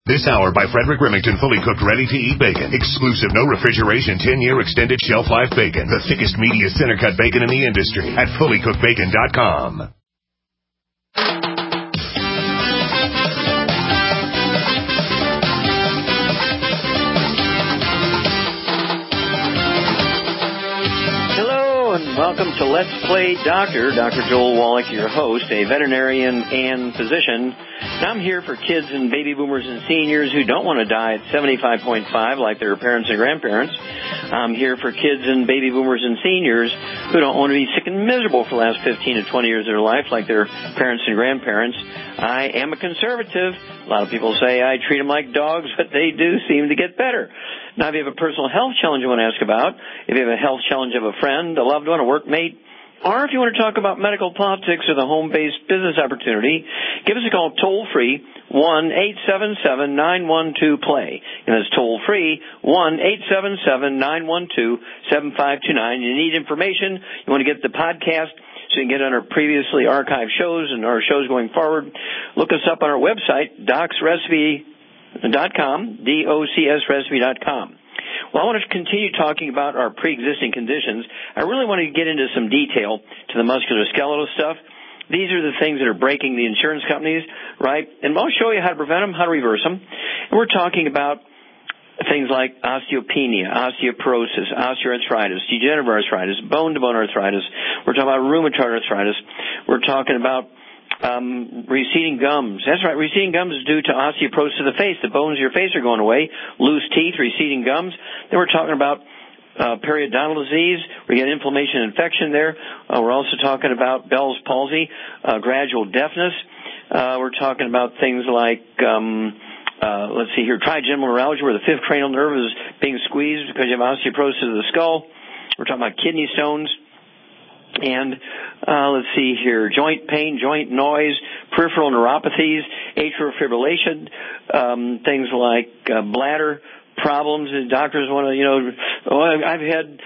This hour by Frederick Remington, fully cooked, ready-to-eat bacon. Exclusive, no refrigeration, 10-year extended shelf life bacon. The thickest, meatiest center-cut bacon in the industry at fullycookedbacon.com. Welcome to Let's Play Doctor. Dr. Joel Wallach, your host, a veterinarian and physician. And I'm here for kids and baby boomers and seniors who don't want to die at 75.5 like their parents and grandparents. I'm here for kids and baby boomers and seniors who don't want to be sick and miserable for the last 15 to 20 years of their life like their parents and grandparents. I am a conservative. A lot of people say I treat them like dogs, but they do seem to get better. Now, if you have a personal health challenge you want to ask about, if you have a health challenge of a friend, a loved one, a workmate, or if you want to talk about medical politics or the home-based business opportunity, give us a call toll-free, 1-877-912-PLAY. And that's toll-free, 1-877-912-7529. You need information, you want to get the podcast so you can get on our previously archived shows and our shows going forward. Look us up on our website, docsrecipe.com, DOCSrecipe.com. Well, I want to continue talking about our pre-existing conditions. I really want to get into some detail to the musculoskeletal stuff. These are the things that are breaking the insurance companies, right? And I'll show you how to prevent them, how to reverse them. And we're talking about things like osteopenia, osteoporosis, osteoarthritis, degenerative arthritis, bone-to-bone arthritis. We're talking about rheumatoid arthritis. We're talking about receding gums. That's right, receding gums is due to osteoporosis of the face. The bones of your face are going away. Loose teeth, receding gums. Then we're talking about periodontal disease. We get inflammation and infection there. We're also talking about Bell's palsy, gradual deafness. We're talking about things like, let's see here, trigeminal neuralgia, where the fifth cranial nerve is being squeezed because you have osteoporosis of the skull. We're talking about kidney stones. And let's see here, joint pain, joint noise, peripheral neuropathies, atrial fibrillation, things like bladder problems. And doctors want to, I've had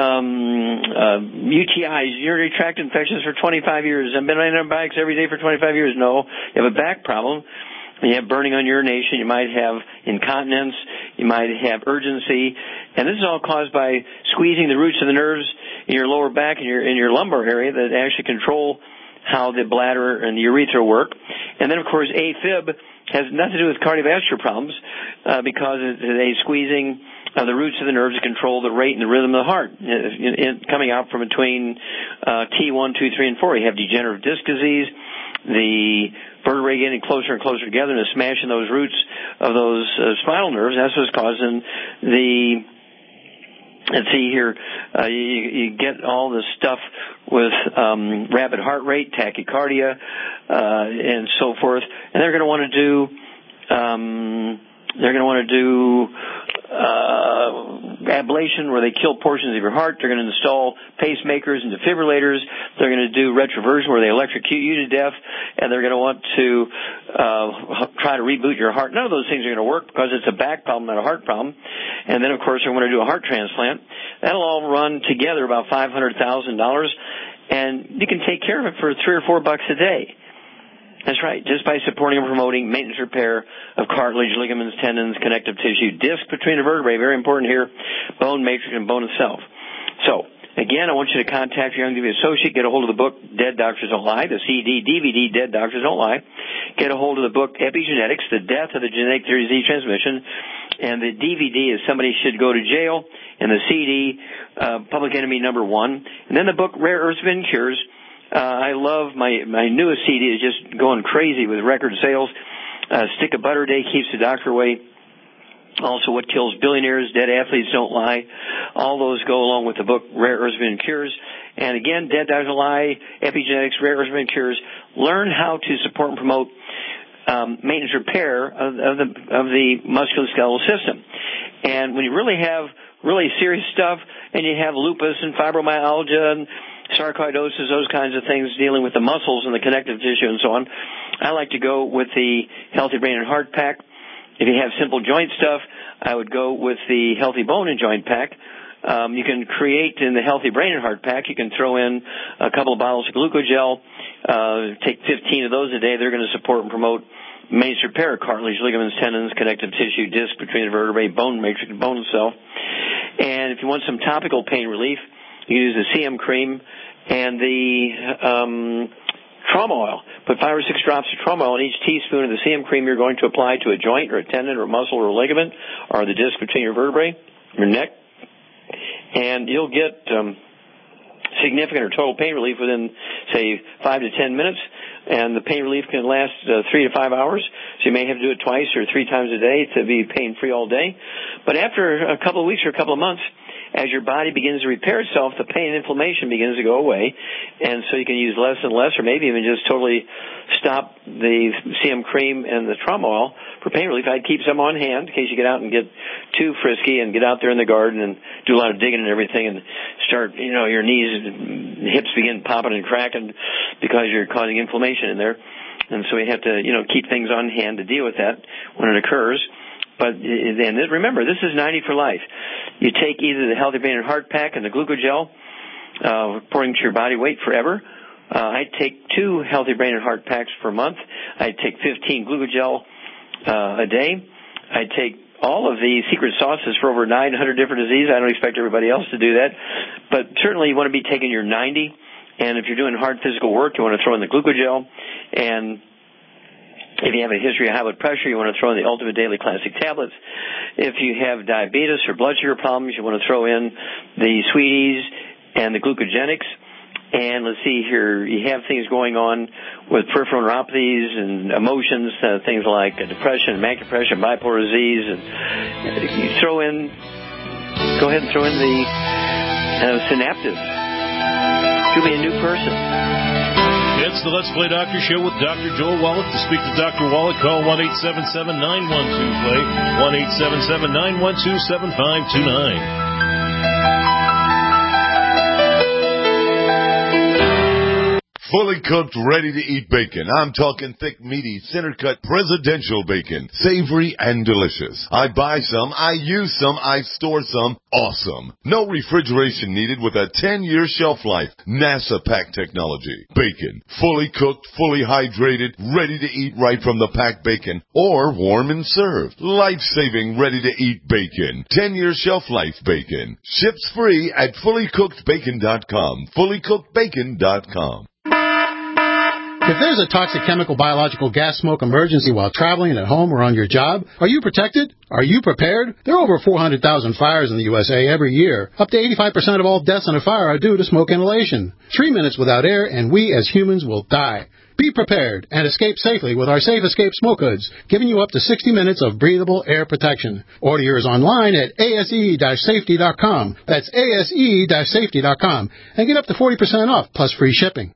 UTIs, urinary tract infections for 25 years. I've been on antibiotics every day for 25 years. No, you have a back problem. You have burning on urination. You might have incontinence. You might have urgency. And this is all caused by squeezing the roots of the nerves in your lower back and in your lumbar area that actually control how the bladder and the urethra work. And then, of course, AFib has nothing to do with cardiovascular problems because it's a squeezing of the roots of the nerves to control the rate and the rhythm of the heart. Coming out from between T1, 2, 3, and 4, you have degenerative disc disease, the vertebrae getting closer and closer together and smashing those roots of those spinal nerves. That's what's causing the, let's see here, you get all this stuff with rapid heart rate, tachycardia, and so forth. And they're going to want to do ablation where they kill portions of your heart. They're going to install pacemakers and defibrillators. They're going to do retroversion where they electrocute you to death, and they're going to want to try to reboot your heart. None of those things are going to work because it's a back problem, not a heart problem. And then, of course, they're going to do a heart transplant. That'll all run together about $500,000, and you can take care of it for $3 or $4 a day. That's right, just by supporting and promoting maintenance repair of cartilage, ligaments, tendons, connective tissue, disc between the vertebrae, very important here, bone matrix and bone itself. So, again, I want you to contact your Youngevity associate, get a hold of the book Dead Doctors Don't Lie, the CD, DVD, Dead Doctors Don't Lie, get a hold of the book Epigenetics, The Death of the Genetic Disease Transmission, and the DVD is Somebody Should Go to Jail, and the CD, Public Enemy #1, and then the book Rare Earths Been Cures. I love my newest CD is just going crazy with record sales. Stick of Butter Day Keeps the Doctor Away. Also, What Kills Billionaires, Dead Athletes Don't Lie. All those go along with the book Rare Earths Been Cures. And again, Dead Doctors Don't Lie, Epigenetics, Rare Earths Been Cures. Learn how to support and promote maintenance repair of the musculoskeletal system. And when you really have really serious stuff and you have lupus and fibromyalgia and sarcoidosis, those kinds of things dealing with the muscles and the connective tissue and so on, I like to go with the Healthy Brain and Heart Pack. If you have simple joint stuff, I would go with the Healthy Bone and Joint Pack. You can create in the Healthy Brain and Heart Pack, you can throw in a couple of bottles of glucogel, take 15 of those a day. They're going to support and promote maintenance repair, cartilage, ligaments, tendons, connective tissue, disc between the vertebrae, bone matrix, bone itself. And if you want some topical pain relief, you use the CM cream and the trauma oil. Put 5 or 6 drops of trauma oil in each teaspoon of the CM cream you're going to apply to a joint or a tendon or a muscle or a ligament or the disc between your vertebrae, your neck, and you'll get significant or total pain relief within, say, 5 to 10 minutes, and the pain relief can last 3 to 5 hours, so you may have to do it twice or 3 times a day to be pain-free all day. But after a couple of weeks or a couple of months, as your body begins to repair itself, the pain and inflammation begins to go away, and so you can use less and less, or maybe even just totally stop the CM cream and the trauma oil for pain relief. I'd keep some on hand in case you get out and get too frisky and get out there in the garden and do a lot of digging and everything and start, your knees and hips begin popping and cracking because you're causing inflammation in there. And so we have to, keep things on hand to deal with that when it occurs. But and remember, this is 90 for life. You take either the Healthy Brain and Heart Pack and the Glucogel, according to your body weight forever. I take 2 Healthy Brain and Heart Packs per month. I take 15 Glucogel a day. I take all of the secret sauces for over 900 different diseases. I don't expect everybody else to do that. But certainly you want to be taking your 90. And if you're doing hard physical work, you want to throw in the Glucogel. And if you have a history of high blood pressure, you want to throw in the Ultimate Daily Classic tablets. If you have diabetes or blood sugar problems, you want to throw in the Sweeties and the Glucogenics. And let's see here, you have things going on with peripheral neuropathies and emotions, things like depression, manic depression, bipolar disease. And you go ahead and throw in the Synaptive. You'll be a new person. It's the Let's Play Doctor Show with Dr. Joel Wallach. To speak to Dr. Wallach, call 1-877-912-PLAY, 1-877-912-7529. Fully cooked, ready-to-eat bacon. I'm talking thick, meaty, center-cut presidential bacon. Savory and delicious. I buy some, I use some, I store some. Awesome. No refrigeration needed with a 10-year shelf life. NASA pack technology. Bacon. Fully cooked, fully hydrated, ready to eat right from the packed bacon. Or warm and served. Life-saving, ready-to-eat bacon. 10-year shelf life bacon. Ships free at fullycookedbacon.com. Fullycookedbacon.com. If there's a toxic chemical, biological, gas smoke emergency while traveling at home or on your job, are you protected? Are you prepared? There are over 400,000 fires in the USA every year. Up to 85% of all deaths in a fire are due to smoke inhalation. 3 minutes without air, and we as humans will die. Be prepared and escape safely with our Safe Escape Smoke Hoods, giving you up to 60 minutes of breathable air protection. Order yours online at ase-safety.com. That's ase-safety.com. And get up to 40% off, plus free shipping.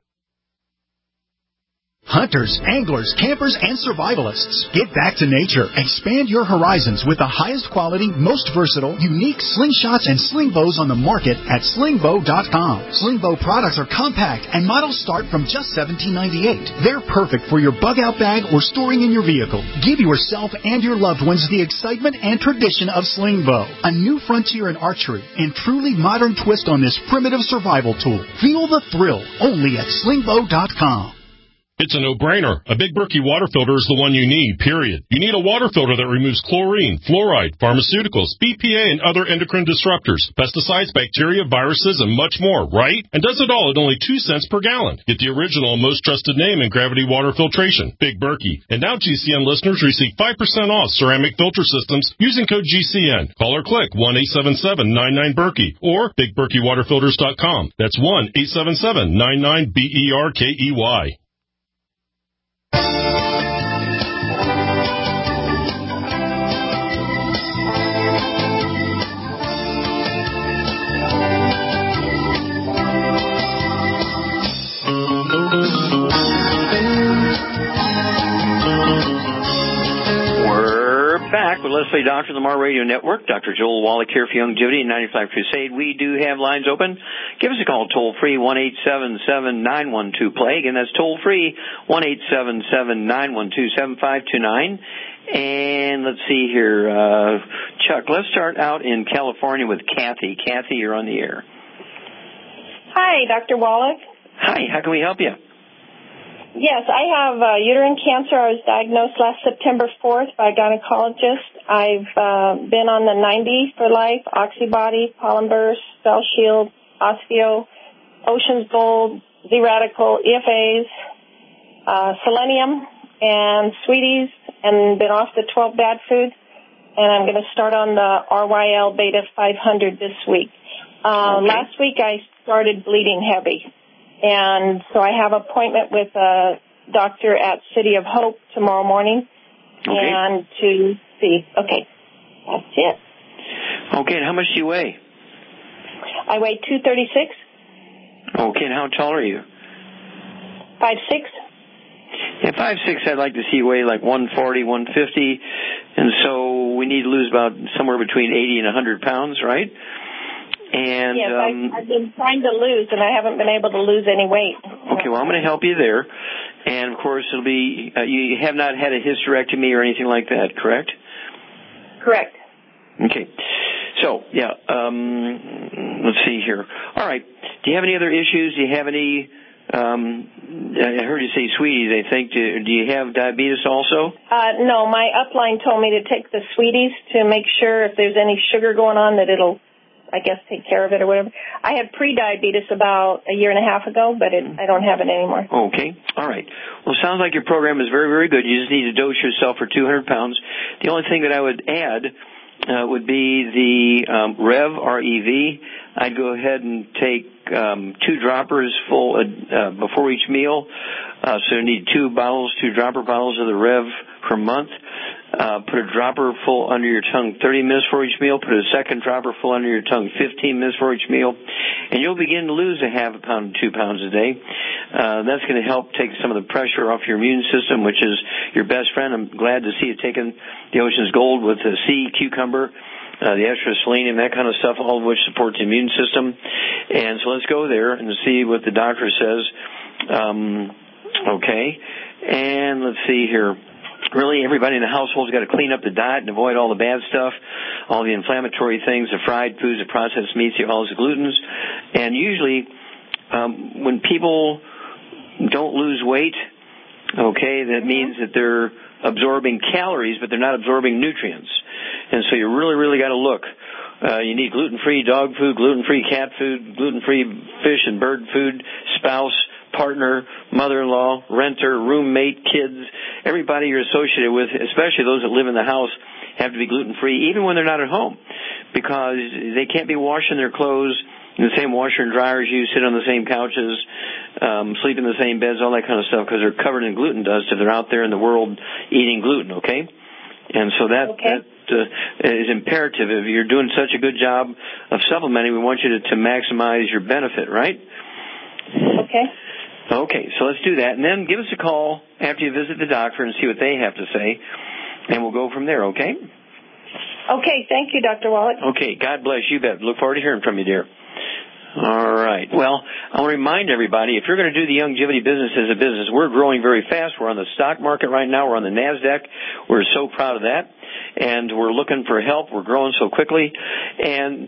Hunters, anglers, campers, and survivalists. Get back to nature. Expand your horizons with the highest quality, most versatile, unique slingshots and sling bows on the market at slingbow.com. Slingbow products are compact and models start from just $17.98. They're perfect for your bug-out bag or storing in your vehicle. Give yourself and your loved ones the excitement and tradition of Slingbow, a new frontier in archery and truly modern twist on this primitive survival tool. Feel the thrill only at slingbow.com. It's a no-brainer. A Big Berkey water filter is the one you need, period. You need a water filter that removes chlorine, fluoride, pharmaceuticals, BPA, and other endocrine disruptors, pesticides, bacteria, viruses, and much more, right? And does it all at only 2 cents per gallon. Get the original and most trusted name in gravity water filtration, Big Berkey. And now GCN listeners receive 5% off ceramic filter systems using code GCN. Call or click 1-877-99-BERKEY or BigBerkeyWaterFilters.com. That's 1-877-99-BERKEY. We're back with Leslie Doctor, the Mar Radio Network. Dr. Joel Wallach here for Youngevity and 95 Crusade. We do have lines open. Give us a call toll-free, 1-877-912-PLAY. Again, that's toll-free, 1-877-912-7529. And let's see here. Chuck, let's start out in California with Kathy. Kathy, you're on the air. Hi, Dr. Wallach. Hi, how can we help you? Yes, I have uterine cancer. I was diagnosed last September 4th by a gynecologist. I've been on the 90 for life, Oxybody, Polymburst, Cell Shield, Osteo, Ocean's Gold, Z-Radical, EFAs, Selenium, and Sweeties, and been off the 12 bad foods. And I'm going to start on the RYL Beta 500 this week. Okay. Last week I started bleeding heavy. And so I have an appointment with a doctor at City of Hope tomorrow morning. Okay. And to see. Okay. That's it. Okay, and how much do you weigh? I weigh 236. Okay, and how tall are you? 5'6". Yeah, 5'6", I'd like to see you weigh like 140, 150. And so we need to lose about somewhere between 80 and 100 pounds, right? And yes, I've been trying to lose, and I haven't been able to lose any weight. Okay, well, I'm going to help you there. And, of course, it'll be you have not had a hysterectomy or anything like that, correct? Correct. Okay. So, yeah, let's see here. All right. Do you have any other issues? Do you have any, I heard you say Sweeties, I think. Do you have diabetes also? No, my upline told me to take the Sweeties to make sure if there's any sugar going on that it'll, I guess, take care of it or whatever. I had pre-diabetes about a year and a half ago, but I don't have it anymore. Okay. All right. Well, it sounds like your program is very, very good. You just need to dose yourself for 200 pounds. The only thing that I would add would be the Rev, R-E-V. I'd go ahead and take 2 droppers full before each meal. So you need 2 dropper bottles of the Rev per month. Put a dropper full under your tongue 30 minutes for each meal. Put a second dropper full under your tongue 15 minutes for each meal. And you'll begin to lose a half a pound to 2 pounds a day. That's going to help take some of the pressure off your immune system, which is your best friend. I'm glad to see you taking the Ocean's Gold with the sea cucumber, the extra selenium, that kind of stuff, all of which supports the immune system. And so let's go there and see what the doctor says. Okay. And let's see here. Really, everybody in the household's got to clean up the diet and avoid all the bad stuff, all the inflammatory things, the fried foods, the processed meats, all the glutens. And usually, when people don't lose weight, okay, that means that they're absorbing calories, but they're not absorbing nutrients. And so you really, really got to look. You need gluten-free dog food, gluten-free cat food, gluten-free fish and bird food, spouse, partner, mother-in-law, renter, roommate, kids, everybody you're associated with, especially those that live in the house, have to be gluten-free, even when they're not at home, because they can't be washing their clothes in the same washer and dryer as you, sit on the same couches, sleep in the same beds, all that kind of stuff, because they're covered in gluten dust if they're out there in the world eating gluten, okay? And so that is imperative. If you're doing such a good job of supplementing, we want you to maximize your benefit, right? Okay. Okay, so let's do that. And then give us a call after you visit the doctor and see what they have to say, and we'll go from there, okay? Okay, thank you, Dr. Wallach. Okay, God bless you, bet. Look forward to hearing from you, dear. All right. Well, I want to remind everybody, if you're going to do the Youngevity business as a business, we're growing very fast. We're on the stock market right now. We're on the NASDAQ. We're so proud of that. And we're looking for help. We're growing so quickly. And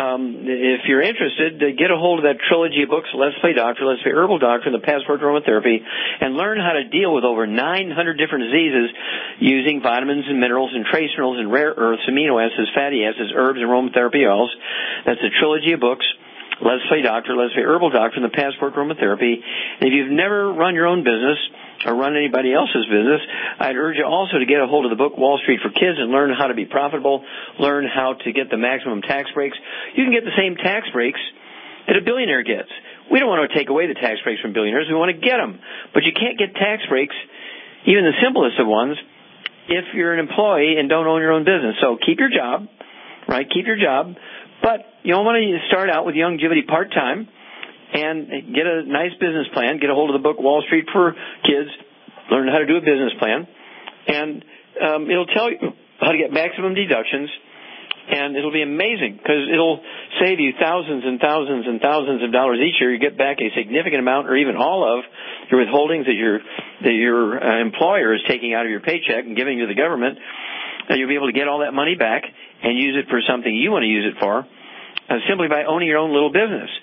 if you're interested, get a hold of that trilogy of books, Let's Play Doctor, Let's Play Herbal Doctor, and the Passport to Aromatherapy, and learn how to deal with over 900 different diseases using vitamins and minerals and trace minerals and rare earths, amino acids, fatty acids, herbs, and aromatherapy oils. That's a trilogy of books. Let's Play Doctor, Let's Play Herbal Doctor, and the Passport to Aromatherapy. And if you've never run your own business or run anybody else's business, I'd urge you also to get a hold of the book Wall Street for Kids and learn how to be profitable, learn how to get the maximum tax breaks. You can get the same tax breaks that a billionaire gets. We don't want to take away the tax breaks from billionaires. We want to get them. But you can't get tax breaks, even the simplest of ones, if you're an employee and don't own your own business. So keep your job, right? Keep your job. But you don't want to start out with Youngevity part-time and get a nice business plan. Get a hold of the book Wall Street for Kids. Learn how to do a business plan. And it'll tell you how to get maximum deductions. And it'll be amazing because it'll save you thousands and thousands and thousands of dollars each year. You get back a significant amount or even all of your withholdings that your employer is taking out of your paycheck and giving to the government. And you'll be able to get all that money back and use it for something you want to use it for, simply by owning your own little business.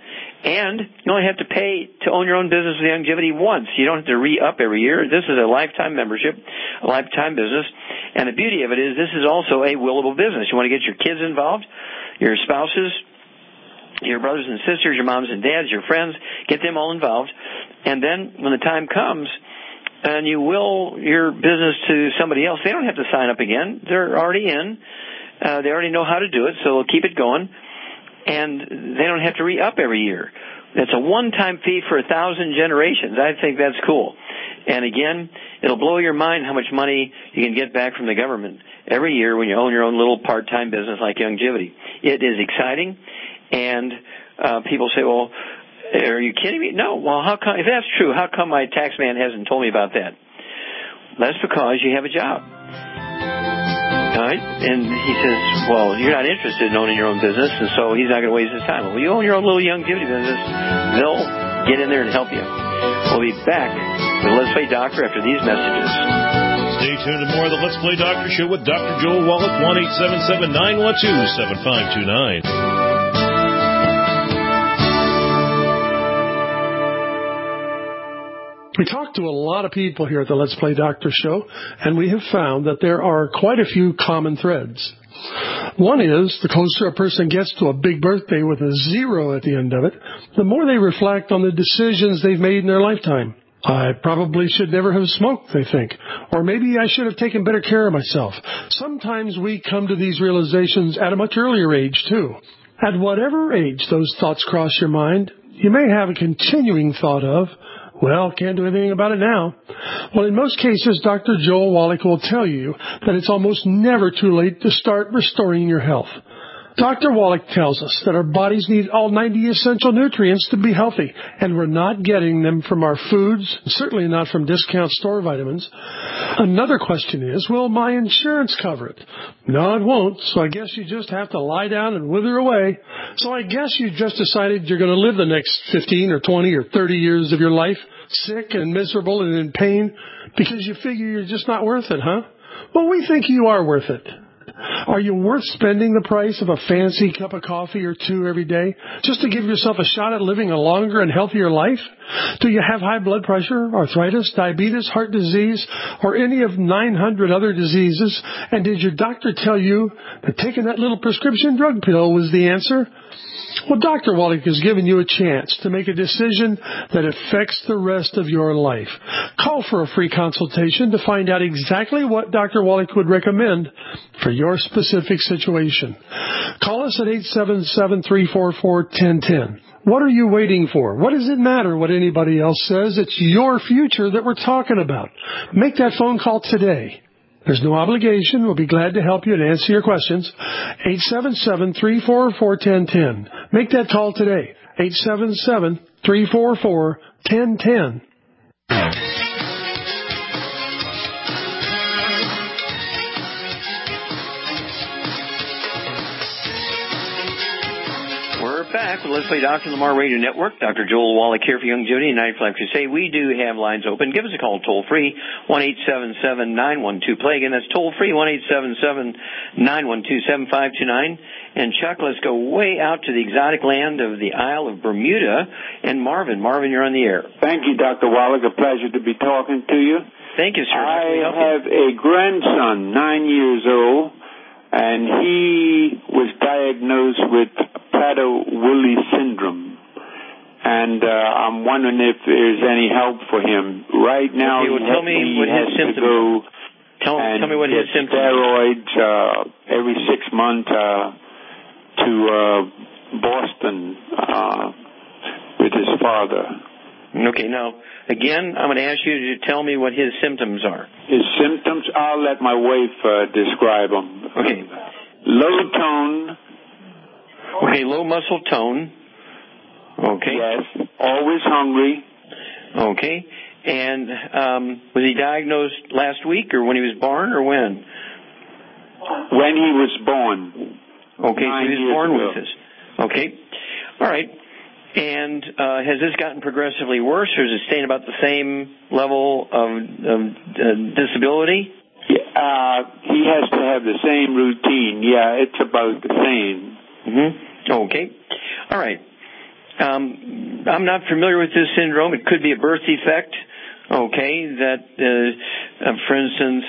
And you only have to pay to own your own business with Youngevity once. You don't have to re-up every year. This is a lifetime membership, a lifetime business. And the beauty of it is this is also a willable business. You want to get your kids involved, your spouses, your brothers and sisters, your moms and dads, your friends, get them all involved. And then when the time comes and you will your business to somebody else, they don't have to sign up again. They're already in. They already know how to do it, so they'll keep it going. And they don't have to re-up every year. It's a one-time fee for 1,000 generations. I think that's cool. And again, it'll blow your mind how much money you can get back from the government every year when you own your own little part-time business like Youngevity. It is exciting, and people say, well, are you kidding me? No. Well, how come? If that's true, how come my tax man hasn't told me about that? That's because you have a job. All right? And he says, well, you're not interested in owning your own business, and so he's not going to waste his time. Well, you own your own little Youngevity business, they'll get in there and help you. We'll be back with Let's Play Doctor after these messages. Stay tuned to more of the Let's Play Doctor Show with Dr. Joel Wallach, 1-877-912-7529. We talk to a lot of people here at the Let's Play Doctor Show, and we have found that there are quite a few common threads. One is, the closer a person gets to a big birthday with a 0 at the end of it, the more they reflect on the decisions they've made in their lifetime. I probably should never have smoked, they think. Or maybe I should have taken better care of myself. Sometimes we come to these realizations at a much earlier age, too. At whatever age those thoughts cross your mind, you may have a continuing thought of, well, can't do anything about it now. Well, in most cases, Dr. Joel Wallach will tell you that it's almost never too late to start restoring your health. Dr. Wallach tells us that our bodies need all 90 essential nutrients to be healthy, and we're not getting them from our foods, certainly not from discount store vitamins. Another question is, will my insurance cover it? No, it won't, so I guess you just have to lie down and wither away. So I guess you've just decided you're going to live the next 15 or 20 or 30 years of your life sick and miserable and in pain because you figure you're just not worth it, huh? Well, we think you are worth it. Are you worth spending the price of a fancy cup of coffee or two every day just to give yourself a shot at living a longer and healthier life? Do you have high blood pressure, arthritis, diabetes, heart disease, or any of 900 other diseases? And did your doctor tell you that taking that little prescription drug pill was the answer? Well, Dr. Wallach has given you a chance to make a decision that affects the rest of your life. Call for a free consultation to find out exactly what Dr. Wallach would recommend for your specific situation. Call us at 877-344-1010. What are you waiting for? What does it matter what anybody else says? It's your future that we're talking about. Make that phone call today. There's no obligation. We'll be glad to help you and answer your questions. 877-344-1010. Make that call today. 877-344-1010. Back with Let's Play Doctor Lamar Radio Network. Dr. Joel Wallach here for Youngevity and 95 Crusade. We do have lines open. Give us a call toll-free, 1-877-912-PLAY. Again, that's toll-free, 1-877-912-7529. And Chuck, let's go way out to the exotic land of the Isle of Bermuda. And Marvin, you're on the air. Thank you, Dr. Wallach. A pleasure to be talking to you. Thank you, sir. I have a grandson, 9 years old, and he was diagnosed with Prader-Willi syndrome, and I'm wondering if there's any help for him. Right now, tell me what his symptoms are. Tell me what his symptoms are. Steroids every 6 months to Boston with his father. Okay, now, again, I'm going to ask you to tell me what his symptoms are. His symptoms, I'll let my wife describe them. Okay. Low tone. Okay, low muscle tone. Okay. Yes. Always hungry. Okay. And was he diagnosed last week or when he was born or when? When he was born. Okay, so he was born with this. Okay. All right. And has this gotten progressively worse or is it staying about the same level of disability? He has to have the same routine. Yeah, it's about the same. Mm-hmm. Okay. All right. I'm not familiar with this syndrome. It could be a birth defect. Okay, that, for instance,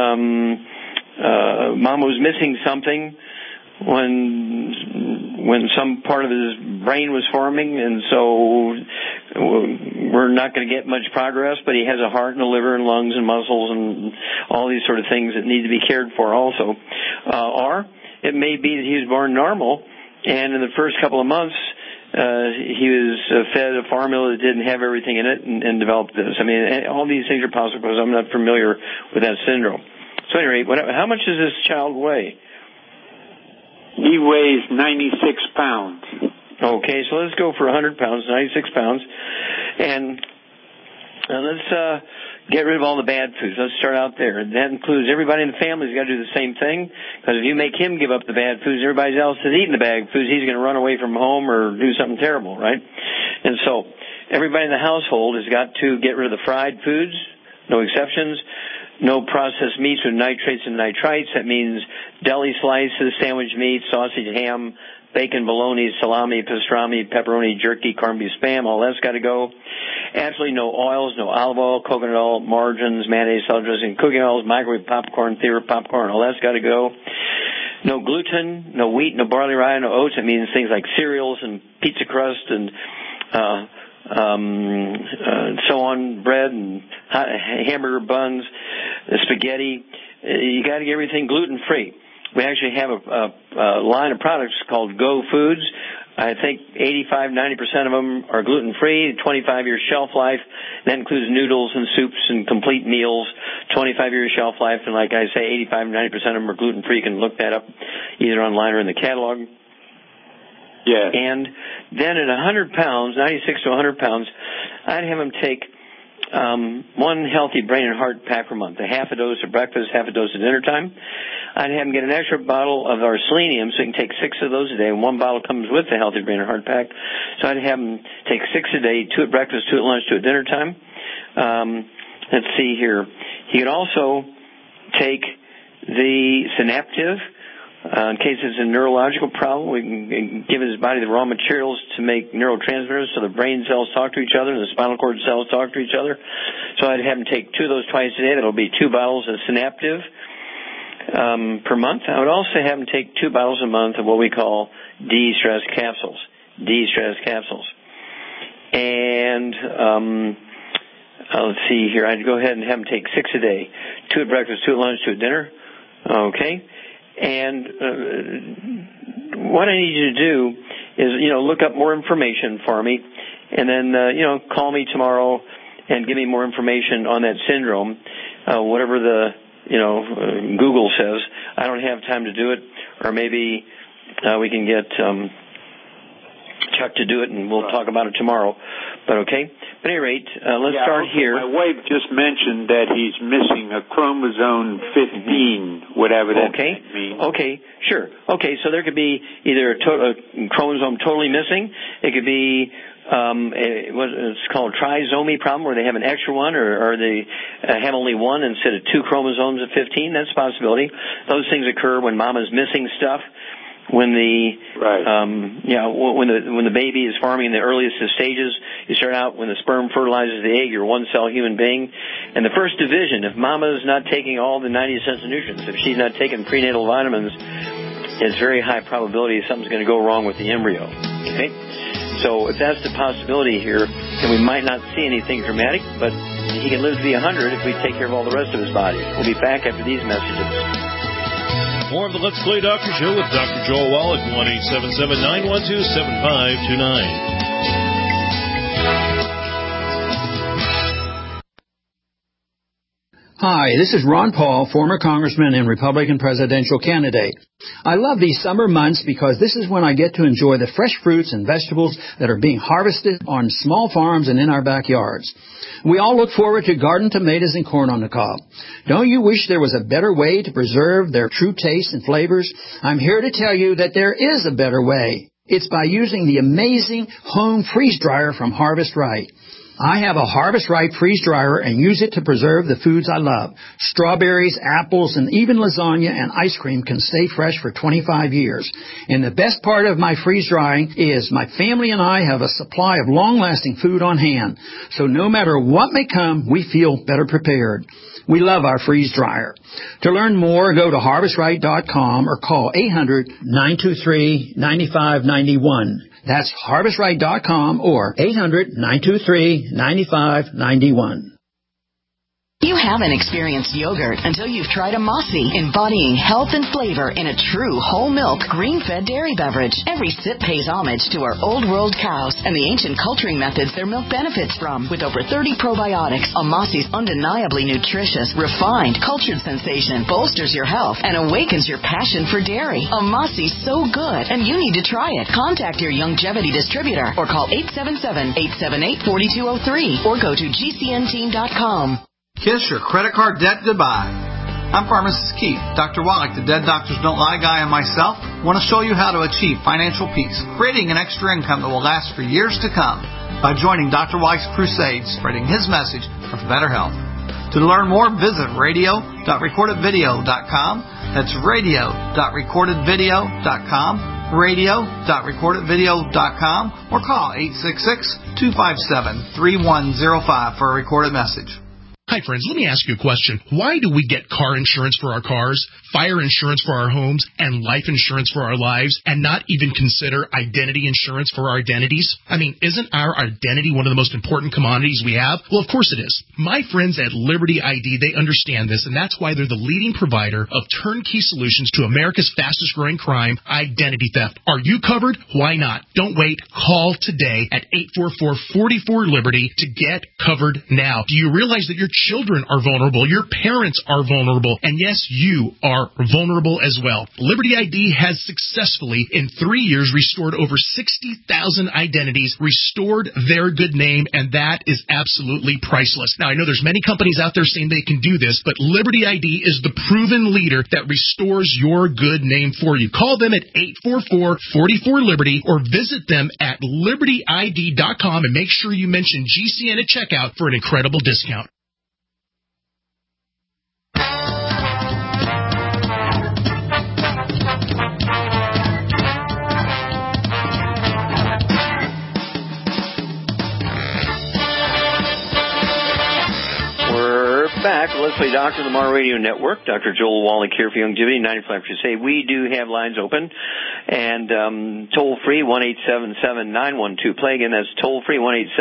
mom was missing something when some part of his brain was forming, and so we're not going to get much progress, but he has a heart and a liver and lungs and muscles and all these sort of things that need to be cared for also. Or it may be that he was born normal, and in the first couple of months, he was fed a formula that didn't have everything in it and developed this. I mean, all these things are possible because I'm not familiar with that syndrome. So anyway, how much does this child weigh? He weighs 96 pounds. Okay, so let's go for 100 pounds, 96 pounds. And let's get rid of all the bad foods. Let's start out there. That includes everybody in the family's got to do the same thing, because if you make him give up the bad foods, everybody else is eating the bad foods, he's going to run away from home or do something terrible, right? And so everybody in the household has got to get rid of the fried foods, no exceptions. No processed meats with nitrates and nitrites. That means deli slices, sandwich meat, sausage, ham, bacon, bologna, salami, pastrami, pepperoni, jerky, corned beef, spam. All that's got to go. Absolutely no oils, no olive oil, coconut oil, margarines, mayonnaise, salad dressing, cooking oils, microwave popcorn, theater popcorn. All that's got to go. No gluten, no wheat, no barley, rye, no oats. It means things like cereals and pizza crust and so on, bread and hamburger buns, spaghetti. You got to get everything gluten-free. We actually have a line of products called Go Foods. I think 85-90% of them are gluten-free, 25-year shelf life. That includes noodles and soups and complete meals, 25-year shelf life. And like I say, 85-90% of them are gluten-free. You can look that up either online or in the catalog. Yeah. And then at 100 pounds, 96 to 100 pounds, I'd have him take one healthy brain and heart pack per month, a half a dose at breakfast, half a dose at dinner time. I'd have him get an extra bottle of our selenium, so he can take 6 of those a day, and one bottle comes with the healthy brain and heart pack. So I'd have him take 6 a day, 2 at breakfast, 2 at lunch, 2 at dinner time. Let's see here. He could also take the Synaptive. In case it's a neurological problem, we can give his body the raw materials to make neurotransmitters so the brain cells talk to each other and the spinal cord cells talk to each other. So I'd have him take 2 of those twice a day. That'll be 2 bottles of Synaptive per month. I would also have him take 2 bottles a month of what we call de-stress capsules. De-stress capsules. And let's see here. I'd go ahead and have him take 6 a day. 2 at breakfast, 2 at lunch, 2 at dinner. Okay. And what I need you to do is, look up more information for me, and then, call me tomorrow and give me more information on that syndrome, whatever the, Google says. I don't have time to do it, or maybe we can get Chuck to do it, and we'll talk about it tomorrow. But okay. At any rate, let's start here. My wife just mentioned that he's missing a chromosome 15, whatever that means. Okay, sure. Okay, so there could be either a chromosome totally missing. It could be what's called a trisomy problem, where they have an extra one, or they have only one instead of 2 chromosomes of 15. That's a possibility. Those things occur when mama's missing stuff. When the when the baby is forming in the earliest of stages, you start out when the sperm fertilizes the egg, you're a one-cell human being. And the first division, if mama is not taking all the 90 essential nutrients, if she's not taking prenatal vitamins, it's very high probability something's going to go wrong with the embryo. Okay, so if that's the possibility here, then we might not see anything dramatic, but he can live to be 100 if we take care of all the rest of his body. We'll be back after these messages. More of the Let's Play Doctor Show with Dr. Joel Wallach, 1-877-912-7529. Hi, this is Ron Paul, former congressman and Republican presidential candidate. I love these summer months because this is when I get to enjoy the fresh fruits and vegetables that are being harvested on small farms and in our backyards. We all look forward to garden tomatoes and corn on the cob. Don't you wish there was a better way to preserve their true taste and flavors? I'm here to tell you that there is a better way. It's by using the amazing home freeze dryer from Harvest Right. I have a Harvest Right freeze dryer and use it to preserve the foods I love. Strawberries, apples, and even lasagna and ice cream can stay fresh for 25 years. And the best part of my freeze drying is my family and I have a supply of long-lasting food on hand. So no matter what may come, we feel better prepared. We love our freeze dryer. To learn more, go to harvestright.com or call 800-923-9591. That's harvestright.com or 800-923-9591. You haven't experienced yogurt until you've tried Amasi, embodying health and flavor in a true whole milk, green-fed dairy beverage. Every sip pays homage to our old world cows and the ancient culturing methods their milk benefits from. With over 30 probiotics, Amasi's undeniably nutritious, refined, cultured sensation bolsters your health and awakens your passion for dairy. Amasi's so good, and you need to try it. Contact your Youngevity distributor or call 877-878-4203 or go to gcnteam.com. Kiss your credit card debt goodbye. I'm Pharmacist Keith. Dr. Wallach, the Dead Doctors Don't Lie guy, and myself want to show you how to achieve financial peace, creating an extra income that will last for years to come by joining Dr. Wallach's crusade, spreading his message for better health. To learn more, visit radio.recordedvideo.com. That's radio.recordedvideo.com, radio.recordedvideo.com, or call 866-257-3105 for a recorded message. Hi, friends. Let me ask you a question. Why do we get car insurance for our cars, fire insurance for our homes, and life insurance for our lives, and not even consider identity insurance for our identities? I mean, isn't our identity one of the most important commodities we have? Well, of course it is. My friends at Liberty ID, they understand this, and that's why they're the leading provider of turnkey solutions to America's fastest-growing crime, identity theft. Are you covered? Why not? Don't wait. Call today at 844-44-LIBERTY to get covered now. Do you realize that your children are vulnerable, your parents are vulnerable, and yes, you are vulnerable as well. Liberty ID has successfully, in 3 years, restored over 60,000 identities, restored their good name, and that is absolutely priceless. Now, I know there's many companies out there saying they can do this, but Liberty ID is the proven leader that restores your good name for you. Call them at 844-44-LIBERTY or visit them at libertyid.com and make sure you mention GCN at checkout for an incredible discount. Back. Let's Play Doctor, the Mar Radio Network. Dr. Joel Wallach here for Youngevity 95 Crusade. We do have lines open and toll free 1-877-912-PLAY. Again, that's toll free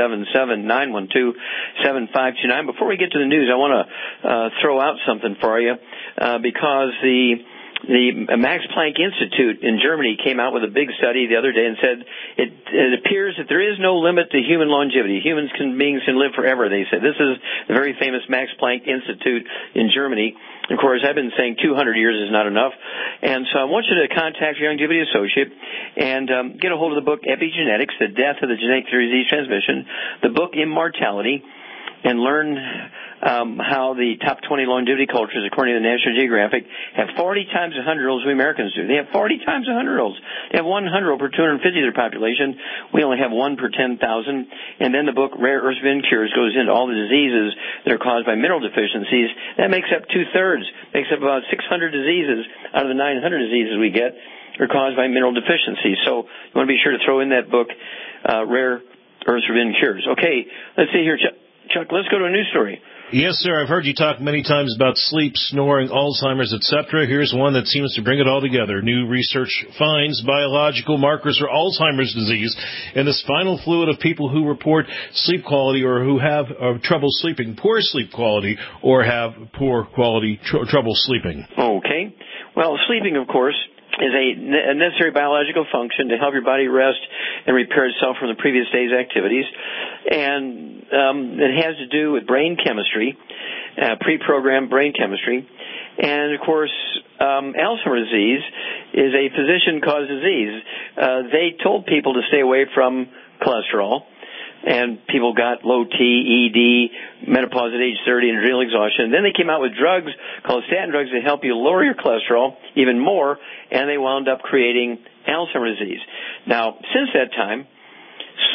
1-877-912-7529. Before we get to the news, I want to throw out something for you because the Max Planck Institute in Germany came out with a big study the other day and said it appears that there is no limit to human longevity. Beings can live forever, they said. This is the very famous Max Planck Institute in Germany. Of course, I've been saying 200 years is not enough. And so I want you to contact your Youngevity associate and get a hold of the book Epigenetics, The Death of the Genetic Disease Transmission, the book Immortality, and learn how the top 20 longevity cultures, according to the National Geographic, have 40 times the 100-year-olds we Americans do. They have 40 times the 100-year-olds. They have 1 100-year-old per 250 of their population. We only have 1 per 10,000. And then the book Rare Earths Within Cures goes into all the diseases that are caused by mineral deficiencies. That makes up 2/3, makes up about 600 diseases out of the 900 diseases we get are caused by mineral deficiencies. So you want to be sure to throw in that book, Rare Earths Within Cures. Okay, let's see here, Chuck, let's go to a news story. Yes, sir. I've heard you talk many times about sleep, snoring, Alzheimer's, etc. Here's one that seems to bring it all together. New research finds biological markers for Alzheimer's disease in the spinal fluid of people who report sleep quality or who have trouble sleeping, poor sleep quality, or have poor quality trouble sleeping. Okay. Well, sleeping, of course, is a necessary biological function to help your body rest and repair itself from the previous day's activities. And it has to do with brain chemistry, pre-programmed brain chemistry. And, of course, Alzheimer's disease is a physician-caused disease. They told people to stay away from cholesterol, and people got low T, ED, menopause at age 30, and adrenal exhaustion. Then they came out with drugs called statin drugs that help you lower your cholesterol even more, and they wound up creating Alzheimer's disease. Now, since that time,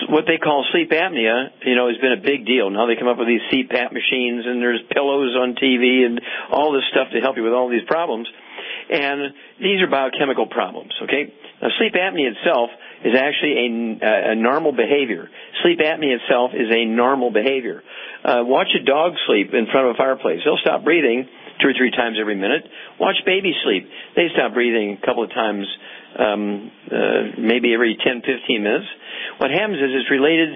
what they call sleep apnea, has been a big deal. Now they come up with these CPAP machines, and there's pillows on TV and all this stuff to help you with all these problems. And these are biochemical problems, okay? Now, sleep apnea itself is actually a normal behavior. Sleep apnea itself is a normal behavior. Watch a dog sleep in front of a fireplace. They'll stop breathing 2 or 3 times every minute. Watch babies sleep. They stop breathing a couple of times, maybe every 10, 15 minutes. What happens is it's related,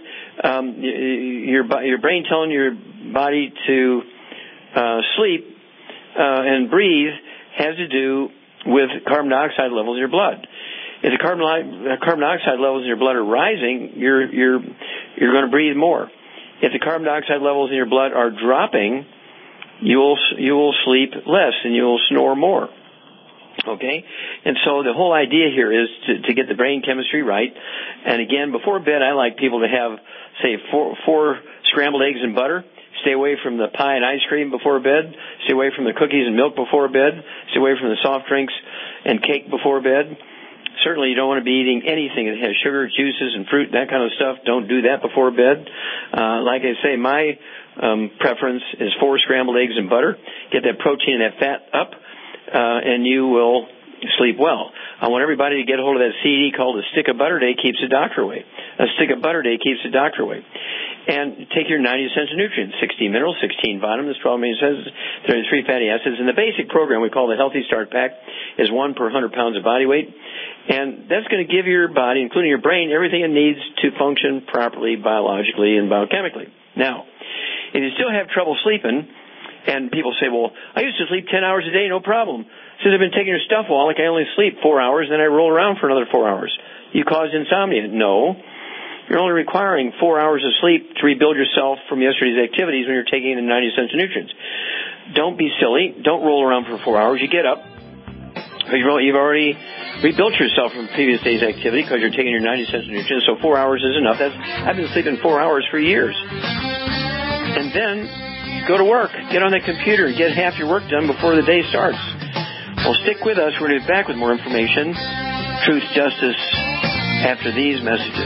your brain telling your body to sleep and breathe has to do with carbon dioxide levels in your blood. If the carbon dioxide levels in your blood are rising, you're going to breathe more. If the carbon dioxide levels in your blood are dropping, you will sleep less and you will snore more. Okay? And so the whole idea here is to get the brain chemistry right. And again, before bed, I like people to have, say, four scrambled eggs and butter. Stay away from the pie and ice cream before bed. Stay away from the cookies and milk before bed. Stay away from the soft drinks and cake before bed. Certainly you don't want to be eating anything that has sugar, juices, and fruit, that kind of stuff. Don't do that before bed. Like I say, my preference is 4 scrambled eggs and butter. Get that protein and that fat up, and you will sleep well. I want everybody to get a hold of that CD called A Stick of Butter Day Keeps the Doctor Away. A Stick of Butter Day Keeps the Doctor Away. And take your 90 essential nutrients, 16 minerals, 16 vitamins, 12 amino acids, 33 fatty acids. And the basic program we call the Healthy Start Pack is 1 per 100 pounds of body weight. And that's going to give your body, including your brain, everything it needs to function properly biologically and biochemically. Now, if you still have trouble sleeping, and people say, well, I used to sleep 10 hours a day, no problem. Since I've been taking your stuff, I can only sleep 4 hours, then I roll around for another 4 hours. You caused insomnia. No. You're only requiring 4 hours of sleep to rebuild yourself from yesterday's activities when you're taking the 90 essential nutrients. Don't be silly. Don't roll around for 4 hours. You get up. You've already rebuilt yourself from previous day's activity because you're taking your 90 essential nutrients, so 4 hours is enough. I've been sleeping 4 hours for years. And then go to work. Get on the computer and get half your work done before the day starts. Well, stick with us. We're going to be back with more information. Truth, justice, after these messages.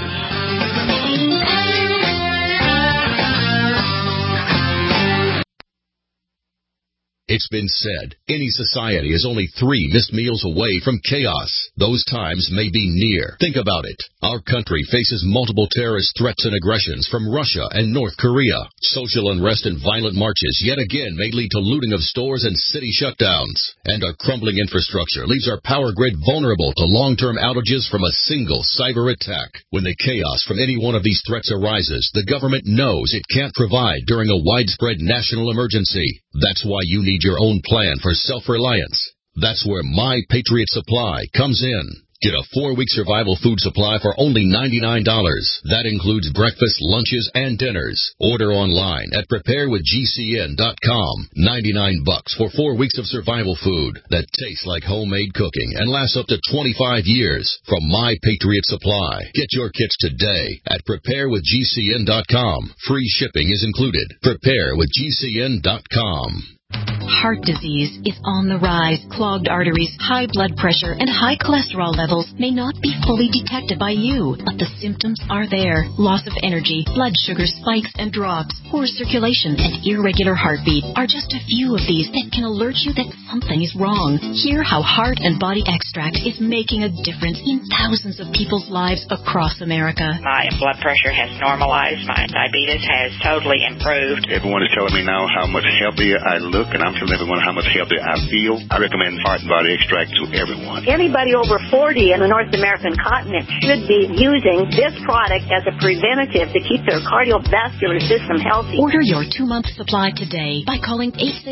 It's been said, any society is only 3 missed meals away from chaos. Those times may be near. Think about it. Our country faces multiple terrorist threats and aggressions from Russia and North Korea. Social unrest and violent marches yet again may lead to looting of stores and city shutdowns. And our crumbling infrastructure leaves our power grid vulnerable to long-term outages from a single cyber attack. When the chaos from any one of these threats arises, the government knows it can't provide during a widespread national emergency. That's why you need your own plan for self-reliance. That's where My Patriot Supply comes in. Get a 4-week survival food supply for only $99. That includes breakfast, lunches, and dinners. Order online at preparewithgcn.com. $99 for 4 weeks of survival food that tastes like homemade cooking and lasts up to 25 years from My Patriot Supply. Get your kits today at preparewithgcn.com. Free shipping is included. Preparewithgcn.com. Heart disease is on the rise. Clogged arteries, high blood pressure, and high cholesterol levels may not be fully detected by you, but the symptoms are there. Loss of energy, blood sugar spikes and drops, poor circulation, and irregular heartbeat are just a few of these that can alert you that something is wrong. Hear how Heart and Body Extract is making a difference in thousands of people's lives across America. My blood pressure has normalized. My diabetes has totally improved. Everyone is telling me now how much healthier I look, and I'm telling everyone how much healthier I feel. I recommend Heart and Body Extract to everyone. Anybody over 40 in the North American continent should be using this product as a preventative to keep their cardiovascular system healthy. Order your 2-month supply today by calling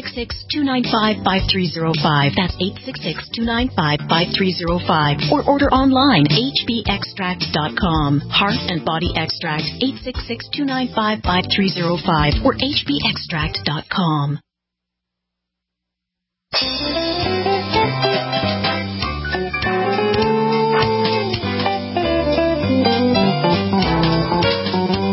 866-295-5305. That's 866-295-5305. Or order online, hbextract.com. Heart and Body Extract, 866-295-5305 or hbextract.com.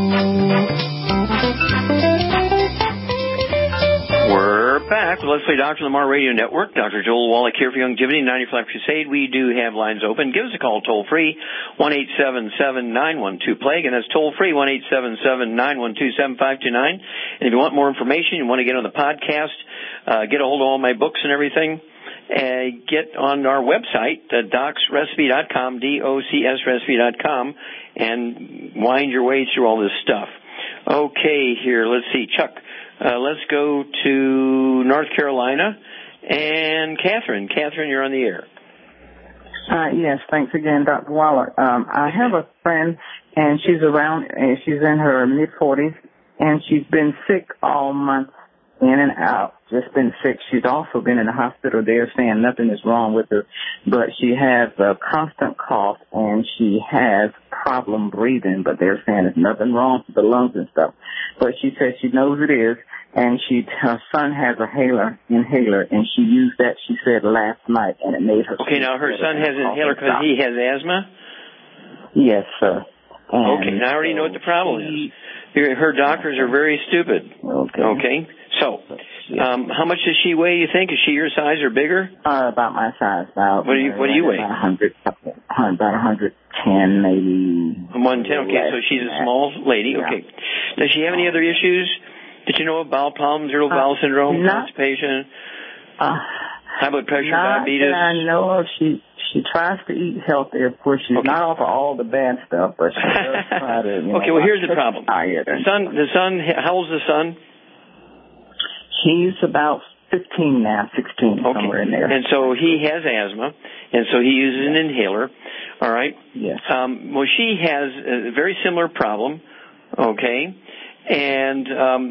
We're back with Let's Play Doctor Dr. Lamar Radio Network. Dr. Joel Wallach here for Youngevity 95 Crusade. We do have lines open. Give us a call toll-free, 1-877-912-PLAGUE, and that's toll-free, 1-877-912-7529. And if you want more information, you want to get on the podcast, get a hold of all my books and everything, get on our website, docsrecipe.com, DOCSrecipe.com, and wind your way through all this stuff. Okay, here, let's see, Chuck. Let's go to North Carolina. And Catherine. Catherine, you're on the air. Yes, thanks again, Dr. Wallach. I have a friend, and she's in her mid-40s, and she's been sick all month, in and out, just been sick. She's also been in the hospital. They're saying nothing is wrong with her, but she has a constant cough, and she has problem breathing, but they're saying there's nothing wrong with the lungs and stuff. But she says she knows it is, and her son has a inhaler, and she used that, she said, last night, and it made her... Okay, now her son has an inhaler because he has asthma? Yes, sir. Okay, now I already know what the problem is. Her doctors are very stupid. Okay. So, how much does she weigh, you think? Is she your size or bigger? About my size. What do you weigh? About 110, maybe. 110, okay, so she's a small lady. Yeah. Okay. Does she have any other issues? Did you know of bowel problems, irritable bowel syndrome, constipation, high blood pressure, diabetes? Not that I know of. She tries to eat healthy. Of course, she's not off of all the bad stuff, but she does try to. Okay, well, here's the problem. The son, how old's the son? He's about 15 now, 16, somewhere in there. And so he has asthma, and so he uses an inhaler. All right? Yes. Well, she has a very similar problem, okay? And,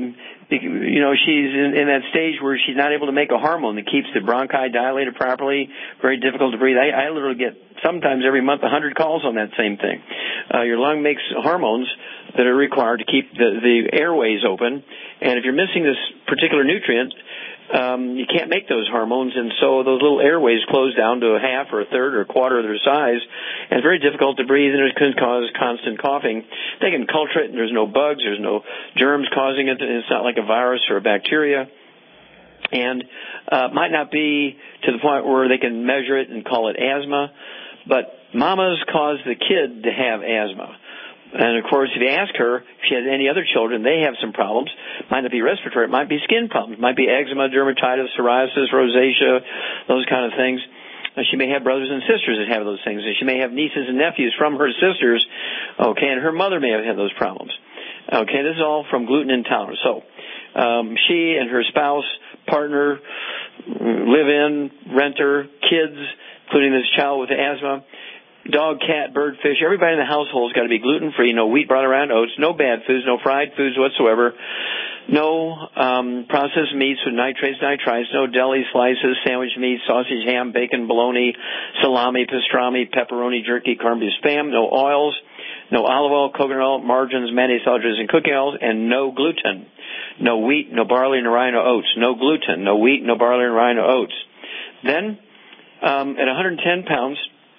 she's in that stage where she's not able to make a hormone that keeps the bronchi dilated properly, very difficult to breathe. I literally get sometimes every month 100 calls on that same thing. Your lung makes hormones that are required to keep the airways open, and if you're missing this particular nutrient, you can't make those hormones, and so those little airways close down to a half or a third or a quarter of their size, and it's very difficult to breathe, and it can cause constant coughing. They can culture it, and there's no bugs, there's no germs causing it, it's not like a virus or a bacteria, and might not be to the point where they can measure it and call it asthma, but mamas cause the kid to have asthma. And, of course, if you ask her if she has any other children, they have some problems. Might not be respiratory. It might be skin problems. It might be eczema, dermatitis, psoriasis, rosacea, those kind of things. She may have brothers and sisters that have those things. And she may have nieces and nephews from her sisters, okay, and her mother may have had those problems. Okay, this is all from gluten intolerance. So she and her spouse, partner, live-in, renter, kids, including this child with asthma, dog, cat, bird, fish, everybody in the household's got to be gluten-free, no wheat brought around oats, no bad foods, no fried foods whatsoever, no processed meats with nitrates, nitrites, no deli slices, sandwich meat, sausage, ham, bacon, bologna, salami, pastrami, pepperoni, jerky, corned beef, spam, no oils, no olive oil, coconut oil, margarines, mayonnaise, salad and cooking oils, and no gluten. No wheat, no barley, no rye, no oats. No gluten, no wheat, no barley, no rye, no oats. Then, at 110 pounds,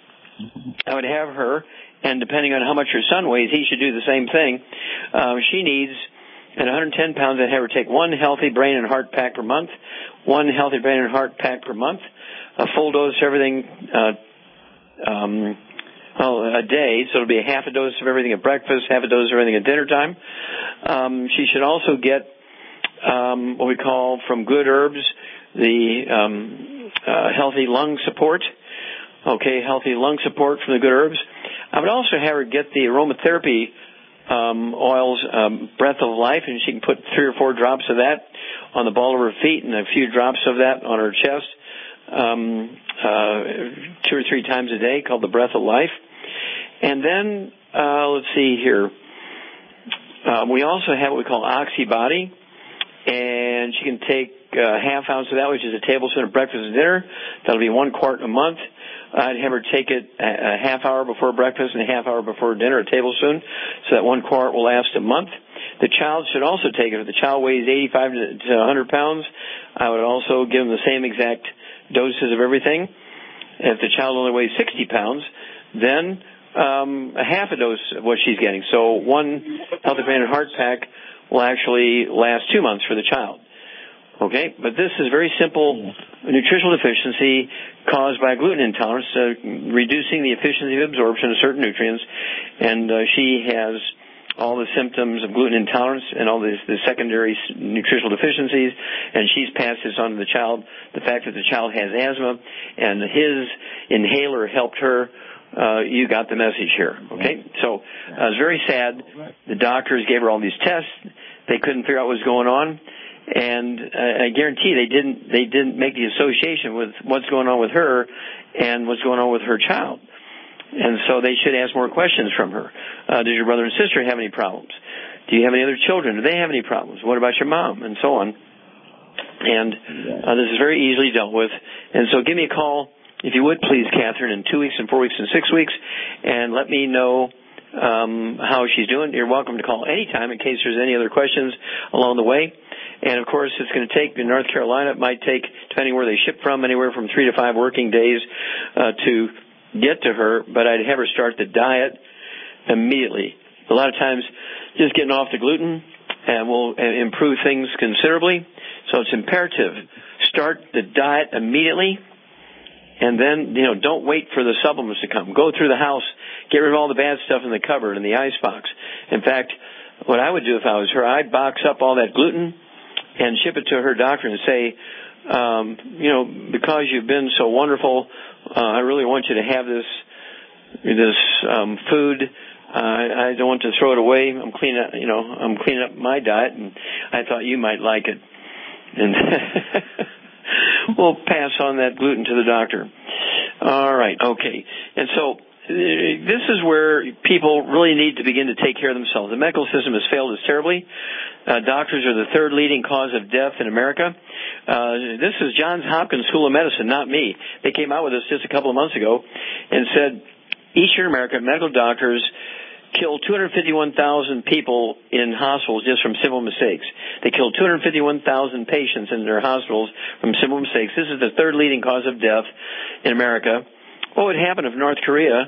I would have her, and depending on how much her son weighs, he should do the same thing. She needs, at 110 pounds, I'd have her take one healthy brain and heart pack per month, a full dose of everything a day, so it'll be a half a dose of everything at breakfast, half a dose of everything at dinner time. She should also get what we call from Good Herbs, the healthy lung support. Okay, healthy lung support from the Good Herbs. I would also have her get the aromatherapy oils, Breath of Life, and she can put 3 or 4 drops of that on the ball of her feet and a few drops of that on her chest 2 or 3 times a day, called the Breath of Life. And then, let's see here. We also have what we call Oxybody, and she can take half ounce of that, which is a tablespoon of breakfast and dinner. That'll be 1 quart a month. I'd have her take it a half hour before breakfast and a half hour before dinner, a tablespoon, so that 1 quart will last a month. The child should also take it. If the child weighs 85 to 100 pounds, I would also give them the same exact doses of everything. If the child only weighs 60 pounds, then a half a dose of what she's getting. So 1 Healthy Brain and Heart pack will actually last 2 months for the child. Okay, but this is very simple nutritional deficiency caused by gluten intolerance, reducing the efficiency of absorption of certain nutrients, and she has all the symptoms of gluten intolerance and all the secondary nutritional deficiencies, and she's passed this on to the child. The fact that the child has asthma and his inhaler helped her, you got the message here. Okay, so it was very sad. The doctors gave her all these tests. They couldn't figure out what was going on. And I guarantee they didn't make the association with what's going on with her and what's going on with her child. And so they should ask more questions from her. Does your brother and sister have any problems? Do you have any other children? Do they have any problems? What about your mom? And so on. And this is very easily dealt with. And so give me a call, if you would, please, Catherine, in 2 weeks and 4 weeks and 6 weeks, and let me know how she's doing. You're welcome to call anytime in case there's any other questions along the way. And, of course, it's going to take, in North Carolina, it might take, depending where they ship from, anywhere from 3 to 5 working days to get to her. But I'd have her start the diet immediately. A lot of times, just getting off the gluten will improve things considerably. So it's imperative. Start the diet immediately. And then, don't wait for the supplements to come. Go through the house, get rid of all the bad stuff in the cupboard and the icebox. In fact, what I would do if I was her, I'd box up all that gluten and ship it to her doctor and say, because you've been so wonderful, I really want you to have this food. I don't want to throw it away. I'm cleaning up my diet, and I thought you might like it. And we'll pass on that gluten to the doctor. All right, okay. And so this is where people really need to begin to take care of themselves. The medical system has failed us terribly. Doctors are the third leading cause of death in America. This is Johns Hopkins School of Medicine, not me. They came out with this just a couple of months ago and said each year in America, medical doctors kill 251,000 people in hospitals just from simple mistakes. They kill 251,000 patients in their hospitals from simple mistakes. This is the third leading cause of death in America. What would happen if North Korea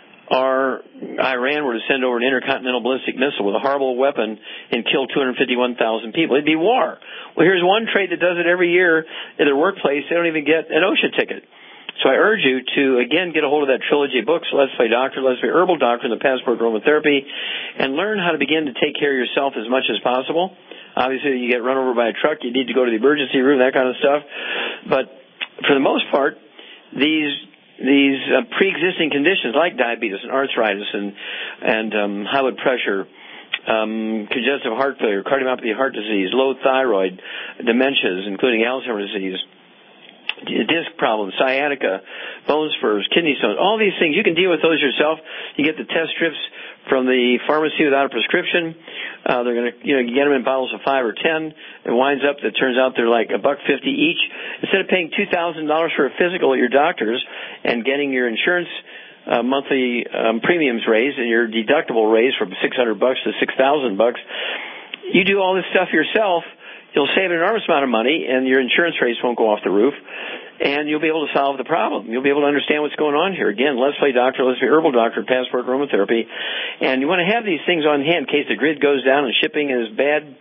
or Iran were to send over an intercontinental ballistic missile with a horrible weapon and kill 251,000 people? It'd be war. Well, here's one trade that does it every year in their workplace. They don't even get an OSHA ticket. So I urge you to, again, get a hold of that trilogy of books, Let's Play Doctor, Let's Play Herbal Doctor, and the Passport to Aromatherapy, and learn how to begin to take care of yourself as much as possible. Obviously, you get run over by a truck, you need to go to the emergency room, that kind of stuff. But for the most part, these pre-existing conditions like diabetes and arthritis and high blood pressure, congestive heart failure, cardiomyopathy, heart disease, low thyroid, dementias, including Alzheimer's disease, disc problems, sciatica, bone spurs, kidney stones, all these things, you can deal with those yourself. You get the test strips from the pharmacy without a prescription. They're going to, you get them in bottles of 5 or 10. It winds up that turns out they're like $1.50 each. Instead of paying $2,000 for a physical at your doctor's and getting your insurance monthly premiums raised and your deductible raised from $600 to $6,000, you do all this stuff yourself. You'll save an enormous amount of money, and your insurance rates won't go off the roof, and you'll be able to solve the problem. You'll be able to understand what's going on here. Again, Let's Play Doctor, Let's Play Herbal Doctor, Passport Aromatherapy, and you want to have these things on hand in case the grid goes down and shipping is bad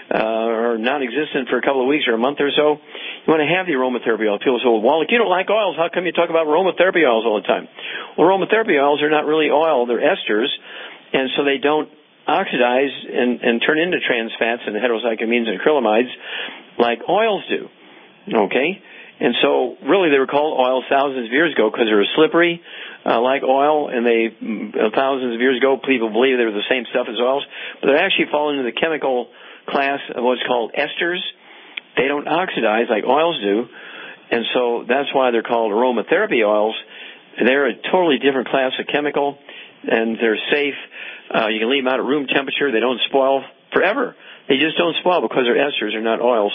or non-existent for a couple of weeks or a month or so. You want to have the aromatherapy oil. People say, well, Wallach, you don't like oils. How come you talk about aromatherapy oils all the time? Well, aromatherapy oils are not really oil. They're esters, and so they don't oxidize and turn into trans fats and heterocyclamines and acrylamides like oils do. Okay? And so really they were called oils thousands of years ago because they were slippery like oil, and they thousands of years ago people believed they were the same stuff as oils, but they actually fall into the chemical class of what's called esters. They don't oxidize like oils do, and so that's why they're called aromatherapy oils. They're a totally different class of chemical, and they're safe. You can leave them out at room temperature. They don't spoil forever. They just don't spoil because they're esters, they're not oils.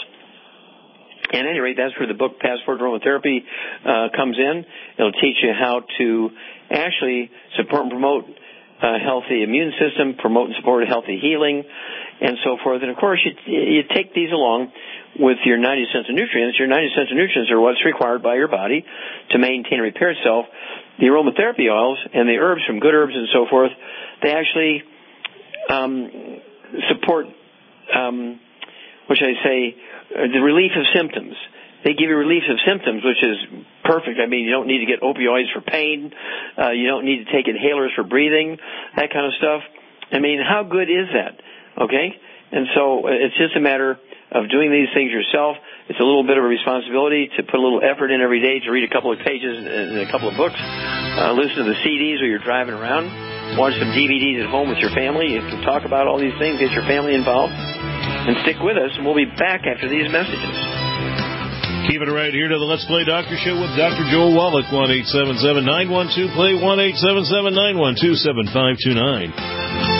At any rate, that's where the book Passport to Aromatherapy comes in. It'll teach you how to actually support and promote a healthy immune system, promote and support healthy healing, and so forth. And, of course, you take these along with your 90 essential nutrients. Your 90 essential nutrients are what's required by your body to maintain and repair itself. The aromatherapy oils and the herbs from good herbs and so forth, they actually support which I say the relief of symptoms. They give you relief of symptoms, which is perfect. I mean, you don't need to get opioids for pain. You don't need to take inhalers for breathing, that kind of stuff. I mean, how good is that? Okay? And so it's just a matter of doing these things yourself. It's a little bit of a responsibility to put a little effort in every day to read a couple of pages in a couple of books, listen to the CDs while you're driving around, watch some DVDs at home with your family. You can talk about all these things, get your family involved, and stick with us, and we'll be back after these messages. Keep it right here to the Let's Play Doctor Show with Dr. Joel Wallach, 1-877-912-PLAY, 1-877-912-7529.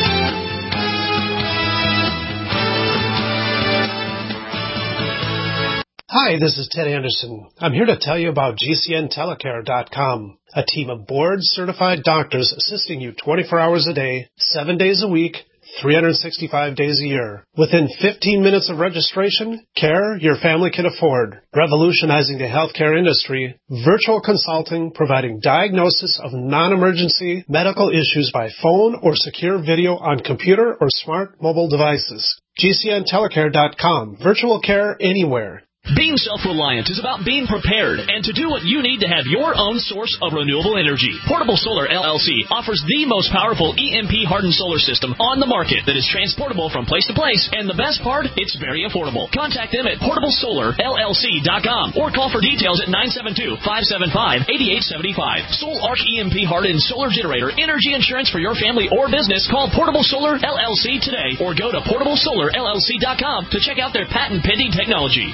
Hi, this is Ted Anderson. I'm here to tell you about GCNtelecare.com, a team of board-certified doctors assisting you 24 hours a day, 7 days a week, 365 days a year. Within 15 minutes of registration, care your family can afford. Revolutionizing the healthcare industry, virtual consulting providing diagnosis of non-emergency medical issues by phone or secure video on computer or smart mobile devices. GCNtelecare.com. Virtual care anywhere. Being self-reliant is about being prepared and to do what you need to have your own source of renewable energy. Portable Solar LLC offers the most powerful EMP-hardened solar system on the market that is transportable from place to place, and the best part, it's very affordable. Contact them at portablesolarllc.com or call for details at 972-575-8875. Soul Arch EMP-hardened solar generator energy insurance for your family or business. Call Portable Solar LLC today or go to portablesolarllc.com to check out their patent-pending technology.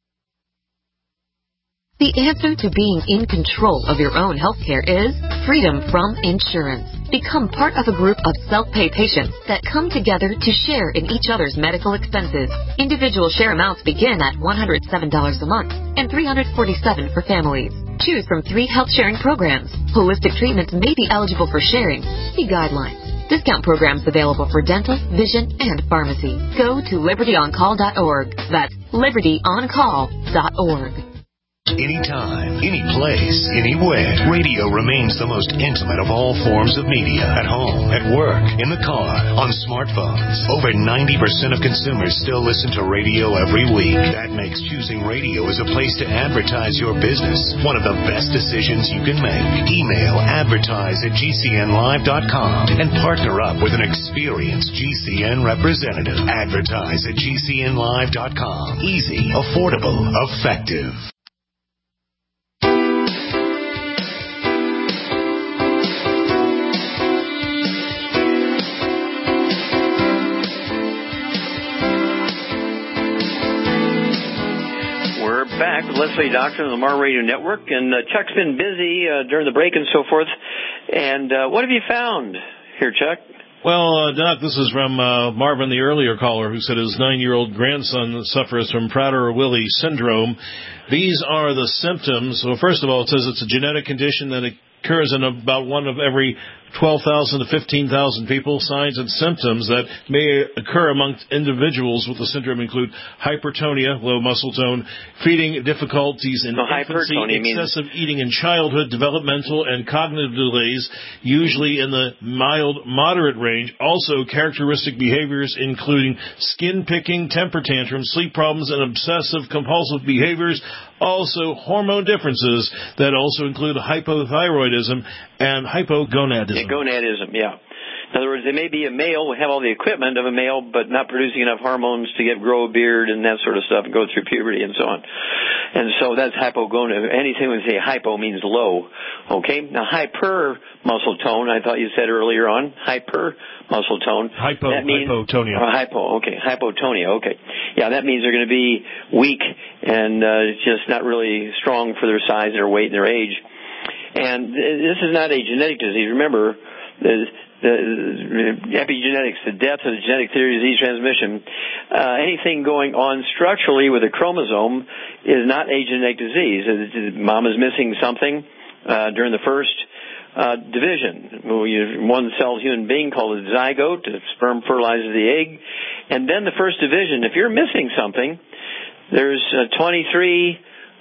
The answer to being in control of your own healthcare is freedom from insurance. Become part of a group of self-pay patients that come together to share in each other's medical expenses. Individual share amounts begin at $107 a month and $347 for families. Choose from 3 health-sharing programs. Holistic treatments may be eligible for sharing. See guidelines. Discount programs available for dental, vision, and pharmacy. Go to libertyoncall.org. That's libertyoncall.org. Anytime, any place, anywhere. Radio remains the most intimate of all forms of media. At home, at work, in the car, on smartphones. Over 90% of consumers still listen to radio every week. That makes choosing radio as a place to advertise your business one of the best decisions you can make. Email advertise@gcnlive.com and partner up with an experienced GCN representative. Advertise at gcnlive.com. Easy, affordable, effective. Back with Let's Play Doctor on the Mar Radio Network, and Chuck's been busy during the break and so forth. And what have you found here, Chuck? Well, Doc, this is from Marvin, the earlier caller, who said his 9-year-old grandson suffers from Prader-Willi syndrome. These are the symptoms. Well, first of all, it says it's a genetic condition that occurs in about one of every 12,000 to 15,000 people. Signs and symptoms that may occur amongst individuals with the syndrome include hypertonia, low muscle tone, feeding difficulties in infancy, excessive eating in childhood, developmental and cognitive delays, usually in the mild-moderate range. Also, characteristic behaviors including skin picking, temper tantrums, sleep problems, and obsessive-compulsive behaviors. Also, hormone differences that also include hypothyroidism and hypogonadism. Gonadism, yeah. In other words, they may be a male, have all the equipment of a male, but not producing enough hormones to grow a beard and that sort of stuff and go through puberty and so on. And so that's hypogonadism. Anything when you say hypo means low. Okay? Now, hyper muscle tone, I thought you said earlier on, hyper muscle tone. Hypotonia. Hypotonia, okay. Yeah, that means they're going to be weak and just not really strong for their size, their weight, and their age. And this is not a genetic disease. Remember, the epigenetics, the depth of the genetic theory of disease transmission, anything going on structurally with a chromosome is not a genetic disease. Mom is missing something during the first division. One-celled human being called a zygote. The sperm fertilizes the egg. And then the first division, if you're missing something, there's 23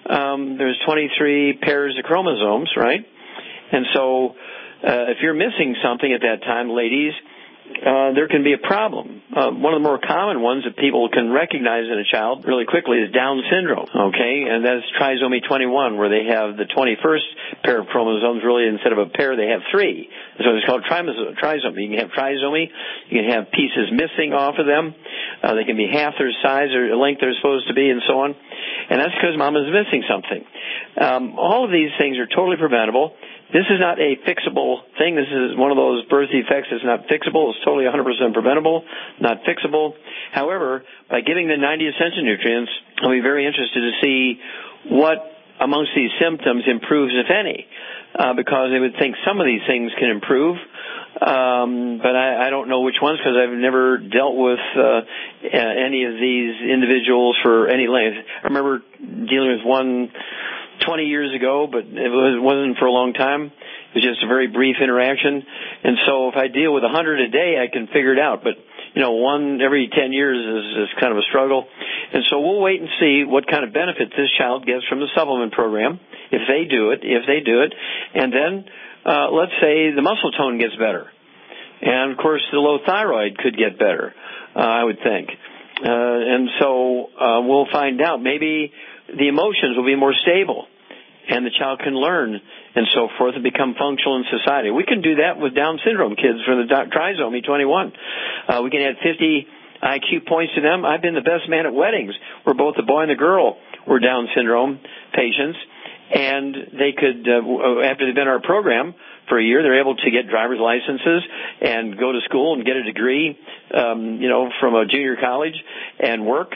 pairs of chromosomes, right? And so if you're missing something at that time, ladies, there can be a problem. One of the more common ones that people can recognize in a child really quickly is Down syndrome, okay? And that's trisomy 21, where they have the 21st pair of chromosomes. Really, instead of a pair, they have 3. So it's called trisomy. You can have trisomy. You can have pieces missing off of them. They can be half their size or length they're supposed to be, and so on. And that's because mom is missing something. All of these things are totally preventable. This is not a fixable thing. This is one of those birth defects that's not fixable. It's totally 100% preventable, not fixable. However, by giving the 90 essential nutrients, I'll be very interested to see what amongst these symptoms improves, if any, because they would think some of these things can improve. But I don't know which ones, because I've never dealt with any of these individuals for any length. I remember dealing with one 20 years ago, but it wasn't for a long time. It was just a very brief interaction. And so if I deal with 100 a day, I can figure it out. But, one every 10 years is kind of a struggle. And so we'll wait and see what kind of benefit this child gets from the supplement program, if they do it. And then let's say the muscle tone gets better. And, of course, the low thyroid could get better, I would think. And so we'll find out. Maybe the emotions will be more stable, and the child can learn and so forth and become functional in society. We can do that with Down syndrome kids from the trisomy 21. We can add 50 IQ points to them. I've been the best man at weddings where both the boy and the girl were Down syndrome patients, and they could, after they've been in our program for a year, they're able to get driver's licenses and go to school and get a degree, from a junior college and work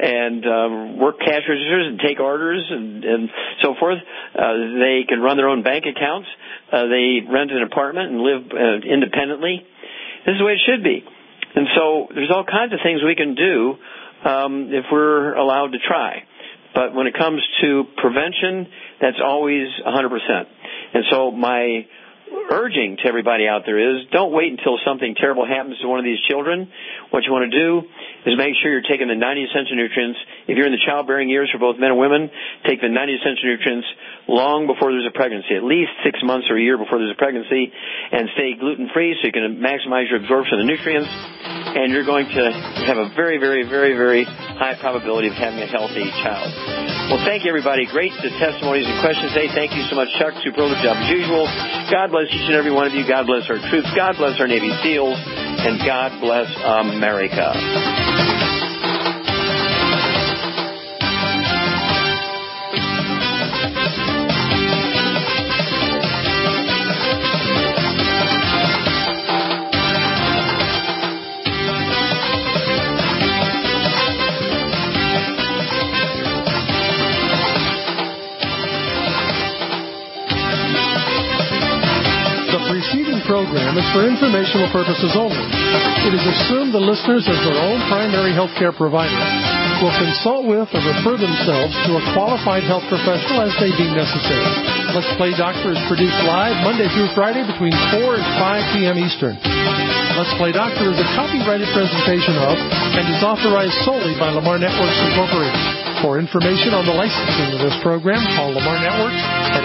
cash registers and take orders and so forth. They can run their own bank accounts. They rent an apartment and live independently. This is the way it should be. And so there's all kinds of things we can do if we're allowed to try. But when it comes to prevention, that's always 100%. And so my urging to everybody out there is don't wait until something terrible happens to one of these children. What you want to do is make sure you're taking the 90 essential nutrients. If you're in the childbearing years for both men and women, take the 90 essential nutrients long before there's a pregnancy, at least 6 months or a year before there's a pregnancy, and stay gluten-free so you can maximize your absorption of the nutrients, and you're going to have a very, very, very, very high probability of having a healthy child. Well, thank you, everybody. Great testimonies and questions today. Thank you so much, Chuck. Superlative job as usual. God bless each and every one of you. God bless our troops. God bless our Navy SEALs. And God bless America. Program is for informational purposes only. It is assumed the listeners, as their own primary health care provider, will consult with or refer themselves to a qualified health professional as they deem necessary. Let's Play Doctor is produced live Monday through Friday between 4 and 5 p.m. Eastern. Let's Play Doctor is a copyrighted presentation of and is authorized solely by Lamar Networks Incorporated. For information on the licensing of this program, call Lamar Networks at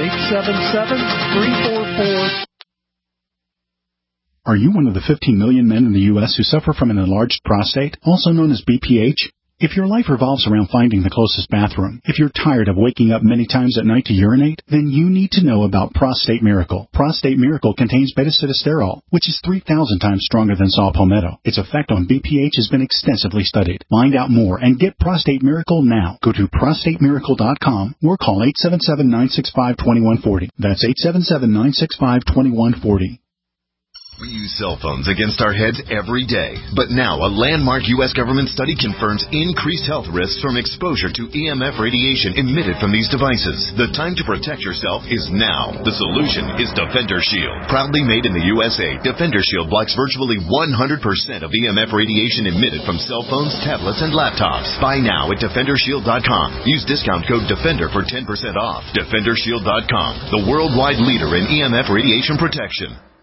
877-344. Are you one of the 15 million men in the U.S. who suffer from an enlarged prostate, also known as BPH? If your life revolves around finding the closest bathroom, if you're tired of waking up many times at night to urinate, then you need to know about Prostate Miracle. Prostate Miracle contains beta-sitosterol, which is 3,000 times stronger than saw palmetto. Its effect on BPH has been extensively studied. Find out more and get Prostate Miracle now. Go to prostatemiracle.com or call 877-965-2140. That's 877-965-2140. We use cell phones against our heads every day. But now, a landmark U.S. government study confirms increased health risks from exposure to EMF radiation emitted from these devices. The time to protect yourself is now. The solution is Defender Shield. Proudly made in the USA, Defender Shield blocks virtually 100% of EMF radiation emitted from cell phones, tablets, and laptops. Buy now at DefenderShield.com. Use discount code DEFENDER for 10% off. DefenderShield.com, the worldwide leader in EMF radiation protection.